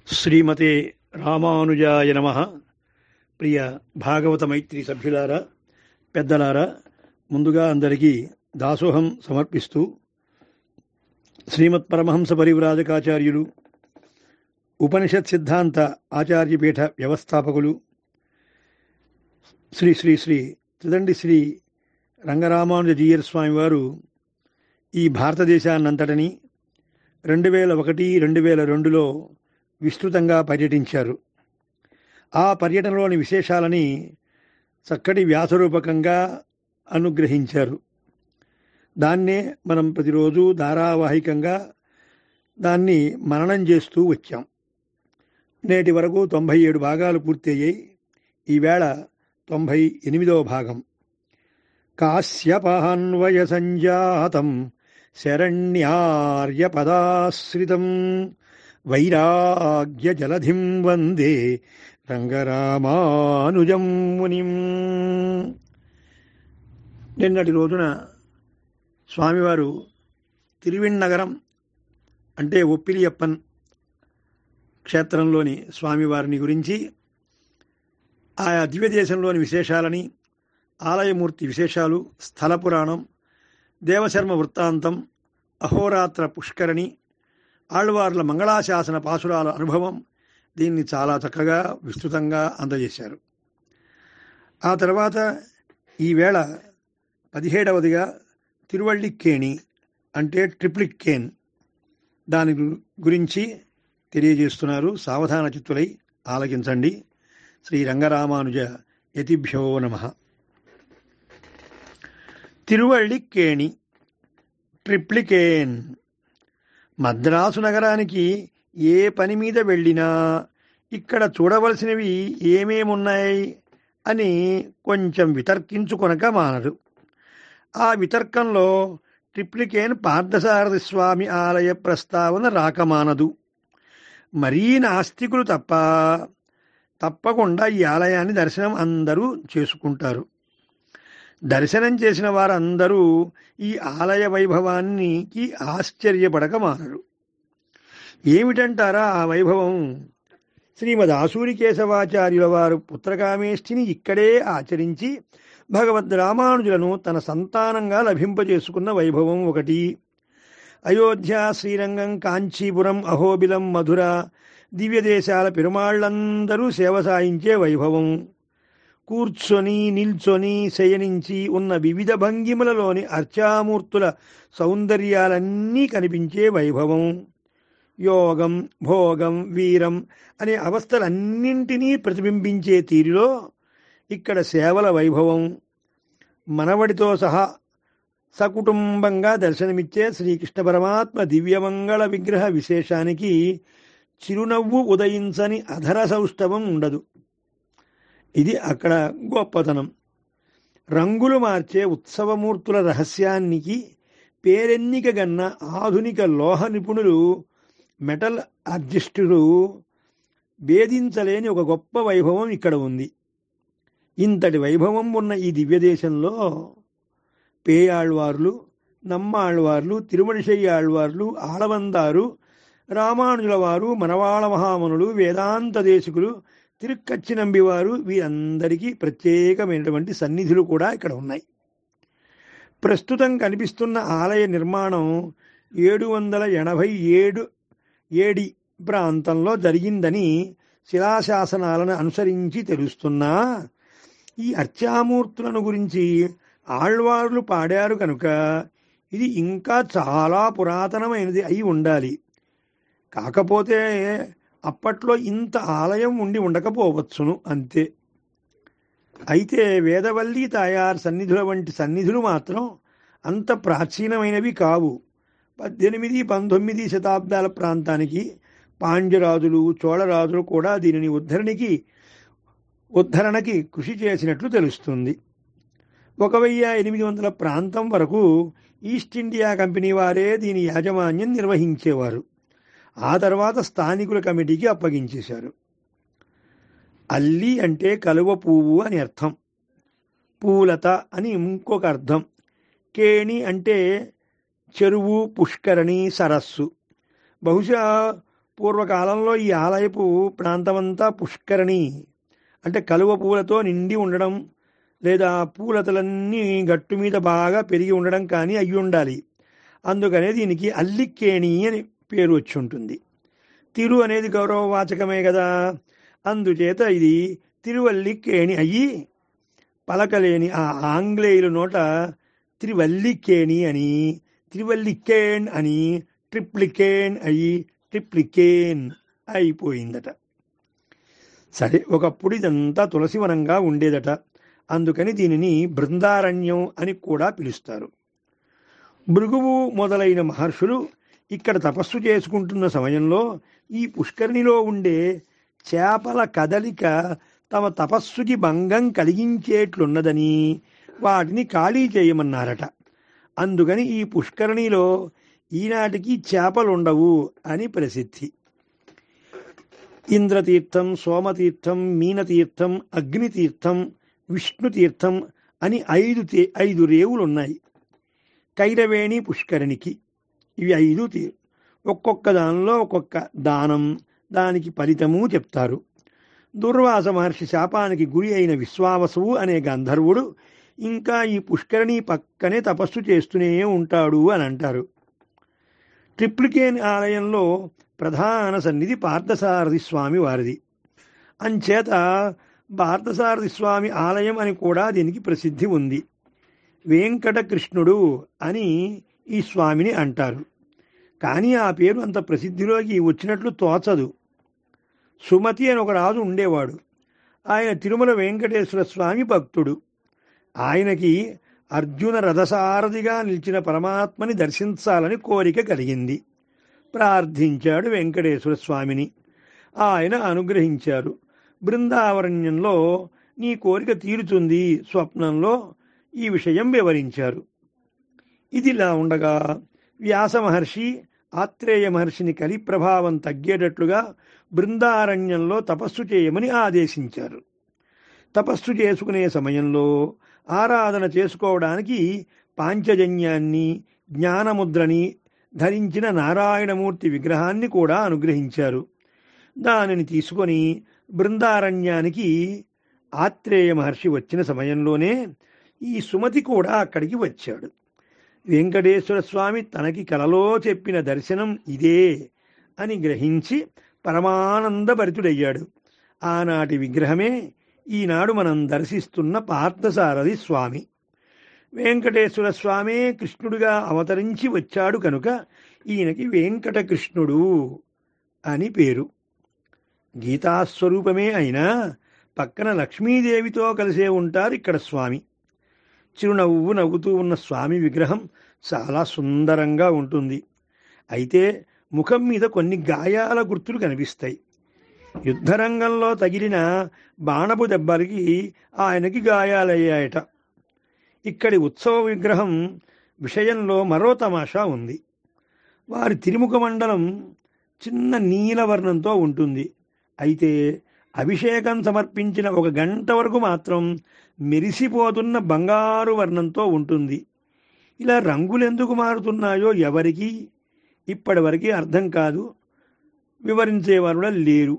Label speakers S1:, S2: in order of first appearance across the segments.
S1: శ్రీమతే రామానుజాయ నమః. ప్రియ భాగవత మైత్రి సభ్యులారా, పెద్దలారా, ముందుగా అందరికీ దాసోహం సమర్పిస్తూ శ్రీమత్ పరమహంస పరివ్రాజకాచార్యులు, ఉపనిషత్ సిద్ధాంత ఆచార్యపీఠ వ్యవస్థాపకులు శ్రీ శ్రీ శ్రీ త్రిదండి శ్రీ రంగరామానుజ జీయర్ స్వామి వారు ఈ భారతదేశాన్నంతటినీ 2001-2002లో విస్తృతంగా పర్యటించారు. ఆ పర్యటనలోని విశేషాలని చక్కటి వ్యాసరూపకంగా అనుగ్రహించారు. దాన్నే మనం ప్రతిరోజు ధారావాహికంగా దాన్ని మననం చేస్తూ వచ్చాం. నేటి వరకు 97 భాగాలు పూర్తయ్యాయి. ఈవేళ 98వ భాగం. కాశ్యపాన్వయ సంజాతం శరణ్యార్యపదాశ్రితం వైరాగ్య జలధిం వందే రంగరామానుజం మునిం. నిన్నటి రోజున స్వామివారు తిరువిన్నగరం అంటే ఒప్పిలియప్పన్ క్షేత్రంలోని స్వామివారిని గురించి, ఆయా దివ్యదేశంలోని విశేషాలని, ఆలయమూర్తి విశేషాలు, స్థల పురాణం, దేవశర్మ వృత్తాంతం, అహోరాత్ర పుష్కరణి, ఆళ్వార్ల మంగళాశాసన పాసురాల అనుభవం, దీన్ని చాలా చక్కగా విస్తృతంగా అందజేశారు. ఆ తర్వాత ఈవేళ 17వదిగా తిరువళ్ళిక్కేణి అంటే ట్రిప్లిక్కేన్, దాని గురించి తెలియజేస్తున్నారు. సావధాన చిత్తులై ఆలకించండి. శ్రీ రంగరామానుజ యతిభ్యో నమః. తిరువళ్ళిక్కేణి ట్రిప్లికేన్. మద్రాసు నగరానికి ఏ పని మీద వెళ్ళినా ఇక్కడ చూడవలసినవి ఏమేమున్నాయి అని కొంచెం వితర్కించుకొనక మానరు. ఆ వితర్కంలో ట్రిప్లికేన్ పార్థసారథి స్వామి ఆలయ ప్రస్తావన రాకమానదు. మరీ నాస్తికులు తప్పకుండా ఈ ఆలయాన్ని దర్శనం అందరూ చేసుకుంటారు. దర్శనం చేసిన వారందరూ ఈ ఆలయ వైభవానికి ఆశ్చర్యపడక మానరు. ఏమిటంటారా ఆ వైభవం? శ్రీమద్ ఆసూరి కేశవాచార్యుల వారు పుత్రకామేష్టిని ఇక్కడే ఆచరించి భగవద్ రామానుజులను తన సంతానంగా లభింపజేసుకున్న వైభవం ఒకటి. అయోధ్య, శ్రీరంగం, కాంచీపురం, అహోబిలం, మధుర దివ్యదేశాల పెరుమాళ్లందరూ సేవ సాయించే వైభవం. కూర్చొని, నిల్చొని, శయనించి ఉన్న వివిధ భంగిమలలోని అర్చామూర్తుల సౌందర్యాలన్నీ కనిపించే వైభవం. యోగం, భోగం, వీరం అనే అవస్థలన్నింటినీ ప్రతిబింబించే తీరులో ఇక్కడ సేవల వైభవం. మనవడితో సహా సకుటుంబంగా దర్శనమిచ్చే శ్రీకృష్ణ పరమాత్మ దివ్యమంగళ విగ్రహ విశేషానికి చిరునవ్వు ఉదయించని అధర సౌష్ఠవం ఉండదు. ఇది అక్కడ గొప్పతనం. రంగులు మార్చే ఉత్సవమూర్తుల రహస్యానికి పేరెన్నికగన్న ఆధునిక లోహ నిపుణులు, మెటల్ ఆర్టిస్టులు భేదించలేని ఒక గొప్ప వైభవం ఇక్కడ ఉంది. ఇంతటి వైభవం ఉన్న ఈ దివ్యదేశంలో పేయాళ్వార్లు, నమ్మాళ్వార్లు, తిరుమణిశయ్యాళ్వార్లు, ఆళవందారు, రామానుజుల వారు, మనవాళ మహామునులు, వేదాంత దేశికులు, తిరుక్కచ్చినంబివారు, వీరందరికీ ప్రత్యేకమైనటువంటి సన్నిధులు కూడా ఇక్కడ ఉన్నాయి. ప్రస్తుతం కనిపిస్తున్న ఆలయ నిర్మాణం 787 ఏడి ప్రాంతంలో జరిగిందని శిలాశాసనాలను అనుసరించి తెలుస్తున్నా, ఈ అర్చామూర్తులను గురించి ఆళ్వార్లు పాడారు కనుక ఇది ఇంకా చాలా పురాతనమైనది అయి ఉండాలి. కాకపోతే అప్పట్లో ఇంత ఆలయం ఉండి ఉండకపోవచ్చును, అంతే. అయితే వేదవల్లి తాయార్ సన్నిధుల వంటి సన్నిధులు మాత్రం అంత ప్రాచీనమైనవి కావు. 18-19 శతాబ్దాల ప్రాంతానికి పాండ్యరాజులు, చోళరాజులు కూడా దీనిని ఉద్ధరణకి కృషి చేసినట్లు తెలుస్తుంది. 1800 ప్రాంతం వరకు ఈస్ట్ ఇండియా కంపెనీ వారే దీని యాజమాన్యం నిర్వహించేవారు. ఆ తర్వాత స్థానికుల కమిటీకి అప్పగించేశారు. అల్లి అంటే కలువ పువ్వు అని అర్థం, పూలత అని ఇంకొక అర్థం. కేణి అంటే చెరువు, పుష్కరణి, సరస్సు. బహుశా పూర్వకాలంలో ఈ ఆలయపు ప్రాంతమంతా పుష్కరిణి అంటే కలువ పూలతో నిండి ఉండడం లేదా పూలతలన్నీ గట్టు మీద బాగా పెరిగి ఉండడం కానీ అయ్యి ఉండాలి. అందుకనే దీనికి అల్లికేణి అని పేరు వచ్చి ఉంటుంది. తిరు అనేది గౌరవవాచకమే కదా, అందుచేత ఇది తిరువల్లికేణి అయ్యి పలకలేని ఆ ఆంగ్లేయుల నోట త్రివల్లికేణి అని, త్రివల్లికేన్ అని, ట్రిప్లికేన్ అయ్యి ట్రిప్లికేన్ అయిపోయిందట. సరే, ఒకప్పుడు ఇదంతా తులసివనంగా ఉండేదట. అందుకని దీనిని బృందారణ్యం అని కూడా పిలుస్తారు. భృగువు మొదలైన మహర్షులు ఇక్కడ తపస్సు చేసుకుంటున్న సమయంలో ఈ పుష్కరిణిలో ఉండే చేపల కదలిక తమ తపస్సుకి భంగం కలిగించేట్లున్నదని వాటిని ఖాళీ చేయమన్నారట. అందుకని ఈ పుష్కరిణిలో ఈనాటికి చేపలుండవు అని ప్రసిద్ధి. ఇంద్రతీర్థం, సోమతీర్థం, మీనతీర్థం, అగ్నితీర్థం, విష్ణుతీర్థం అని ఐదు రేవులున్నాయి కైరవేణి పుష్కరిణికి. ఇవి 5 ఒక్కొక్క దానిలో ఒక్కొక్క దానం, దానికి ఫలితము చెప్తారు. దుర్వాస మహర్షి శాపానికి గురి అయిన విశ్వావసువు అనే గంధర్వుడు ఇంకా ఈ పుష్కరిణి పక్కనే తపస్సు చేస్తూనే ఉంటాడు అని అంటారు. ట్రిప్లికేన్ ఆలయంలో ప్రధాన సన్నిధి పార్థసారథి స్వామి వారిది. అంచేత పార్థసారథి స్వామి ఆలయం అని కూడా దీనికి ప్రసిద్ధి ఉంది. వెంకటకృష్ణుడు అని ఈ స్వామిని అంటారు. కానీ ఆ పేరు అంత ప్రసిద్ధిలోకి వచ్చినట్లు తోచదు. సుమతి అని ఒక రాజు ఉండేవాడు. ఆయన తిరుమల వెంకటేశ్వర స్వామి భక్తుడు. ఆయనకి అర్జున రథసారథిగా నిలిచిన పరమాత్మని దర్శించాలని కోరిక కలిగింది. ప్రార్థించాడు వెంకటేశ్వర స్వామిని. ఆయన అనుగ్రహించారు. బృందావరణ్యంలో నీ కోరిక తీరుతుంది స్వప్నంలో ఈ విషయం వివరించారు. ఇదిలా ఉండగా వ్యాస మహర్షి ఆత్రేయ మహర్షిని కలి ప్రభావం తగ్గేటట్లుగా బృందారణ్యంలో తపస్సు చేయమని ఆదేశించారు. తపస్సు చేసుకునే సమయంలో ఆరాధన చేసుకోవడానికి పాంచజన్యాన్ని, జ్ఞానముద్రని ధరించిన నారాయణమూర్తి విగ్రహాన్ని కూడా అనుగ్రహించారు. దానిని తీసుకొని బృందారణ్యానికి ఆత్రేయ మహర్షి వచ్చిన సమయంలోనే ఈ సుమతి కూడా అక్కడికి వచ్చాడు. వెంకటేశ్వర స్వామి తనకి కలలో చెప్పిన దర్శనం ఇదే అని గ్రహించి పరమానందభరితుడయ్యాడు. ఆనాటి విగ్రహమే ఈనాడు మనం దర్శిస్తున్న పార్థసారథి స్వామి. వెంకటేశ్వర స్వామే కృష్ణుడిగా అవతరించి వచ్చాడు కనుక ఈయనకి వెంకటకృష్ణుడు అని పేరు. గీతాస్వరూపమే అయినా పక్కన లక్ష్మీదేవితో కలిసే ఉంటారు ఇక్కడ స్వామి. చిరునవ్వు నవ్వుతూ ఉన్న స్వామి విగ్రహం చాలా సుందరంగా ఉంటుంది. అయితే ముఖం మీద కొన్ని గాయాల గుర్తులు కనిపిస్తాయి. యుద్ధరంగంలో తగిలిన బాణపు దెబ్బలకి ఆయనకి గాయాలయ్యాయట. ఇక్కడి ఉత్సవ విగ్రహం విషయంలో మరో తమాషా ఉంది. వారి తిరుముఖ మండలం చిన్న నీలవర్ణంతో ఉంటుంది. అయితే అభిషేకం సమర్పించిన 1 గంట వరకు మాత్రం మెరిసిపోతున్న బంగారు వర్ణంతో ఉంటుంది. ఇలా రంగులెందుకు మారుతున్నాయో ఎవరికీ ఇప్పటివరకు అర్థం కాదు. వివరించేవారు కూడా లేరు,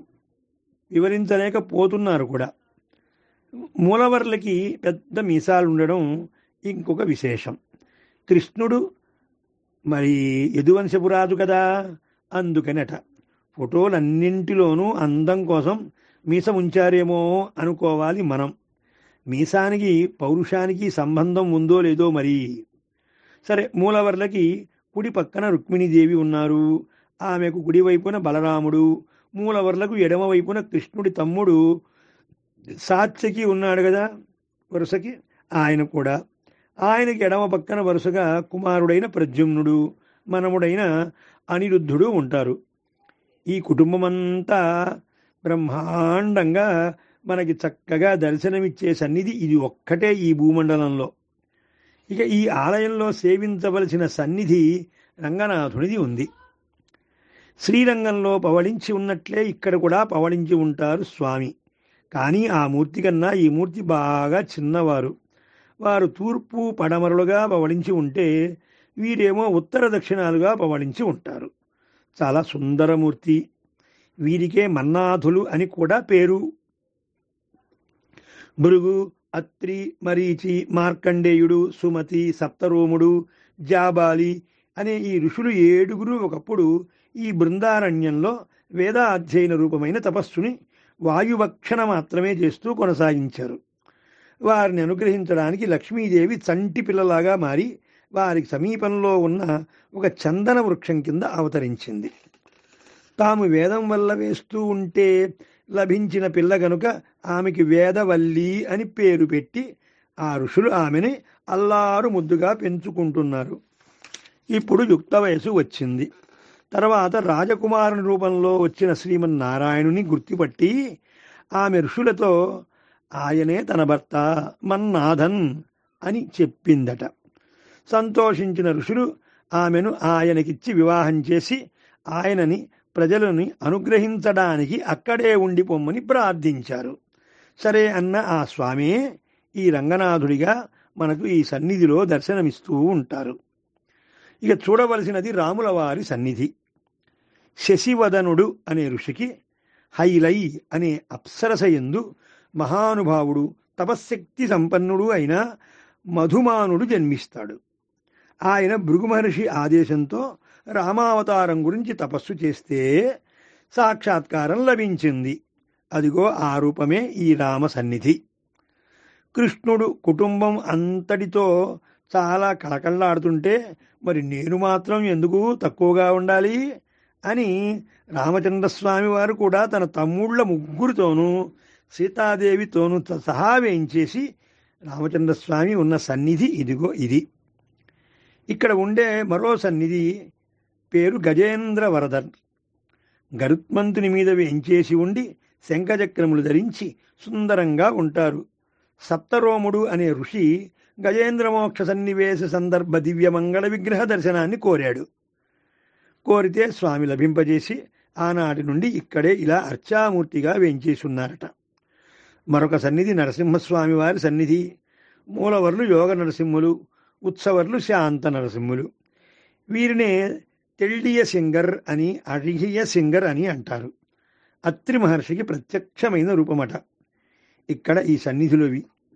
S1: వివరించలేకపోతున్నారు కూడా. మూలవర్లకి పెద్ద మీసాలు ఉండడం ఇంకొక విశేషం. కృష్ణుడు మరి యదువంశపురాజు కదా, అందుకనట ఫోటోలన్నింటిలోనూ అందం కోసం మీసం ఉంచారేమో అనుకోవాలి మనం. మీసానికి పౌరుషానికి సంబంధం ఉందో లేదో మరి. సరే, మూలవర్లకి కుడి పక్కన రుక్మిణీదేవి ఉన్నారు. ఆమెకు కుడివైపున బలరాముడు, మూలవర్లకు ఎడమ వైపున కృష్ణుడి తమ్ముడు సాత్యకి ఉన్నాడు కదా వరుసకి, ఆయన కూడా. ఆయనకి ఎడమ పక్కన వరుసగా కుమారుడైన ప్రద్యుమ్నుడు, మనముడైన అనిరుద్ధుడు ఉంటారు. ఈ కుటుంబమంతా బ్రహ్మాండంగా మనకి చక్కగా దర్శనమిచ్చే సన్నిధి ఇది ఒక్కటే ఈ భూమండలంలో. ఇక ఈ ఆలయంలో సేవించవలసిన సన్నిధి రంగనాథునిది ఉంది. శ్రీరంగంలో పవళించి ఉన్నట్లే ఇక్కడ కూడా పవళించి ఉంటారు స్వామి. కానీ ఆ మూర్తి కన్నా ఈ మూర్తి బాగా చిన్నవారు. వారు తూర్పు పడమరలుగా పవళించి ఉంటే వీరేమో ఉత్తర దక్షిణాలుగా పవళించి ఉంటారు. చాలా సుందరమూర్తి. వీరికే మన్నాథులు అని కూడా పేరు. భృగు, అత్రి, మరీచి, మార్కండేయుడు, సుమతి, సప్తరోముడు, జాబాలి అనే ఈ ఋషులు 7 ఒకప్పుడు ఈ బృందారణ్యంలో వేదాధ్యయన రూపమైన తపస్సుని వాయువక్షణ మాత్రమే చేస్తూ కొనసాగించారు. వారిని అనుగ్రహించడానికి లక్ష్మీదేవి చంటి పిల్లలాగా మారి వారికి సమీపంలో ఉన్న ఒక చందన వృక్షం కింద అవతరించింది. తాము వేదం వల్ల వేస్తూ ఉంటే లభించిన పిల్ల గనుక ఆమెకి వేదవల్లి అని పేరు పెట్టి ఆ ఋషులు ఆమెని అల్లారు ముద్దుగా పెంచుకుంటున్నారు. ఇప్పుడు యుక్త వయసు వచ్చింది. తర్వాత రాజకుమారుని రూపంలో వచ్చిన శ్రీమన్నారాయణుని గుర్తుపట్టి ఆమె ఋషులతో ఆయనే తన భర్త మన్నాథన్ అని చెప్పిందట. సంతోషించిన ఋషులు ఆమెను ఆయనకిచ్చి వివాహం చేసి ఆయనని ప్రజలని అనుగ్రహించడానికి అక్కడే ఉండిపోమ్మని ప్రార్థించారు. సరే అన్న ఆ స్వామి ఈ రంగనాథుడిగా మనకు ఈ సన్నిధిలో దర్శనమిస్తూ ఉంటారు. ఇక చూడవలసినది రాముల వారి సన్నిధి. శశివదనుడు అనే ఋషికి హైలై అనే అప్సరసయందు మహానుభావుడు తపశ్శక్తి సంపన్నుడు అయిన మధుమానుడు జన్మిస్తాడు. ఆయన భృగు మహర్షి ఆదేశంతో రామావతారం గురించి తపస్సు చేస్తే సాక్షాత్కారం లభించింది. అదిగో ఆ రూపమే ఈ రామ సన్నిధి. కృష్ణుడు కుటుంబం అంతటితో చాలా కళకళలాడుతుంటే మరి నేను మాత్రం ఎందుకు తక్కువగా ఉండాలి అని రామచంద్రస్వామి వారు కూడా తన తమ్ముళ్ళ 3తోనూ సీతాదేవితోనూ సహా వేయించేసి రామచంద్రస్వామి ఉన్న సన్నిధి ఇదిగో ఇది. ఇక్కడ ఉండే మరో సన్నిధి పేరు గజేంద్ర వరదన్. గరుత్మంతుని మీద వేయించేసి ఉండి శంఖచక్రములు ధరించి సుందరంగా ఉంటారు. సప్తరోముడు అనే ఋషి గజేంద్రమోక్ష సన్నివేశ సందర్భ దివ్య మంగళ విగ్రహ దర్శనాన్ని కోరాడు. కోరితే స్వామి లభింపజేసి ఆనాటి నుండి ఇక్కడే ఇలా అర్చామూర్తిగా వేయించేసున్నారట. మరొక సన్నిధి నరసింహస్వామి వారి సన్నిధి. మూలవర్లు యోగ నరసింహులు, ఉత్సవర్లు శాంత నరసింహులు. వీరినే తెల్డియ సింగర్ అని, అడిగియ సింగర్ అని అంటారు. అత్రి మహర్షికి ప్రత్యక్షమైన రూపమట. ఇక్కడ ఈ సన్నిధులవి.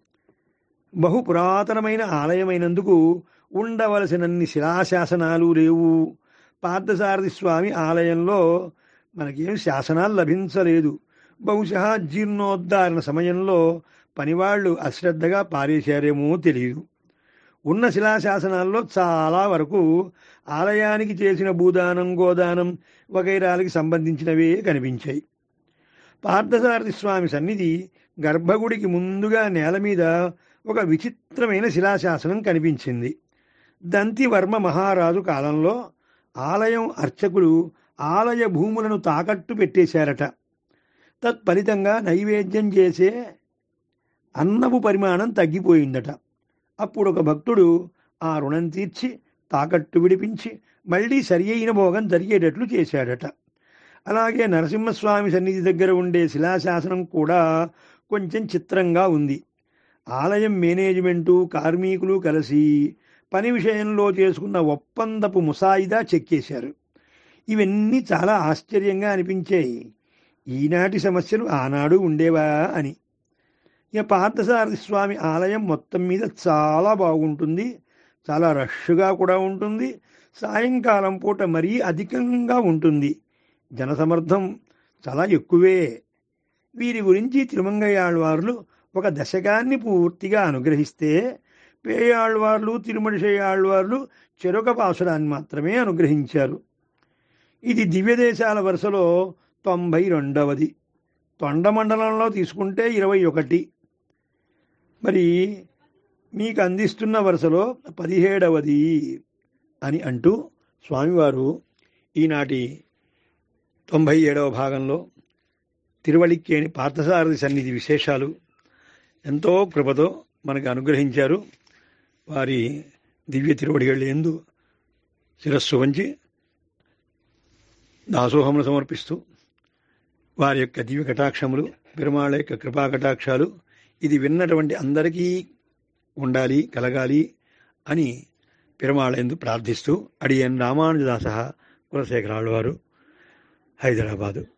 S1: బహు పురాతనమైన ఆలయమైనందుకు ఉండవలసినన్ని శిలాశాసనాలు లేవు. పార్థసారథి స్వామి ఆలయంలో మనకేం శాసనాలు లభించలేదు. బహుశా జీర్ణోద్ధారణ సమయంలో పనివాళ్లు అశ్రద్ధగా పారేశారేమో తెలియదు. ఉన్న శిలాశాసనాల్లో చాలా వరకు ఆలయానికి చేసిన భూదానం, గోదానం వగైరాలకి సంబంధించినవే కనిపించాయి. పార్థసారథి స్వామి సన్నిధి గర్భగుడికి ముందుగా నేల మీద ఒక విచిత్రమైన శిలాశాసనం కనిపించింది. దంతివర్మ మహారాజు కాలంలో ఆలయం అర్చకులు ఆలయ భూములను తాకట్టు పెట్టేశారట. తత్ఫలితంగా నైవేద్యం చేసే అన్నపు పరిమాణం తగ్గిపోయిందట. అప్పుడు ఒక భక్తుడు ఆ రుణం తీర్చి తాకట్టు విడిపించి మళ్లీ సరి అయిన భోగం జరిగేటట్లు చేశాడట. అలాగే నరసింహస్వామి సన్నిధి దగ్గర ఉండే శిలాశాసనం కూడా కొంచెం చిత్రంగా ఉంది. ఆలయం మేనేజ్మెంటు, కార్మికులు కలిసి పని విషయంలో చేసుకున్న ఒప్పందపు ముసాయిదా చెక్కేశారు. ఇవన్నీ చాలా ఆశ్చర్యంగా అనిపించాయి. ఈనాటి సమస్యలు ఆనాడు ఉండేవా అని. ఇక పార్థసారథి స్వామి ఆలయం మొత్తం మీద చాలా బాగుంటుంది. చాలా రష్గా కూడా ఉంటుంది. సాయంకాలం పూట మరీ అధికంగా ఉంటుంది. జనసమర్థం చాలా ఎక్కువే. వీరి గురించి తిరుమంగయ్యాళ్వార్లు ఒక దశకాన్ని పూర్తిగా అనుగ్రహిస్తే, పేయాళ్వార్లు, తిరుమడిశయ్యాళ్వార్లు చెరొక పాసురాన్ని మాత్రమే అనుగ్రహించారు. ఇది దివ్యదేశాల వరుసలో 92వది. తొండమండలంలో తీసుకుంటే 21. మరి మీకు అందిస్తున్న వరుసలో 17వది అని అంటూ స్వామివారు ఈనాటి 97వ భాగంలో తిరువళిక్కేని పార్థసారథి సన్నిధి విశేషాలు ఎంతో కృపతో మనకు అనుగ్రహించారు. వారి దివ్య తిరువడిగళ్ళు యందు శిరస్సు వంచి దాసోహములు సమర్పిస్తూ వారి యొక్క దివ్య కటాక్షములు, పెరుమాళ యొక్క కృపా కటాక్షాలు ఇది విన్నటువంటి అందరికీ ఉండాలి, కలగాలి అని పెరుమాళ యందు ప్రార్థిస్తూ అడియన్ రామానుజదాస కులశేఖరాళ్వారు, హైదరాబాదు.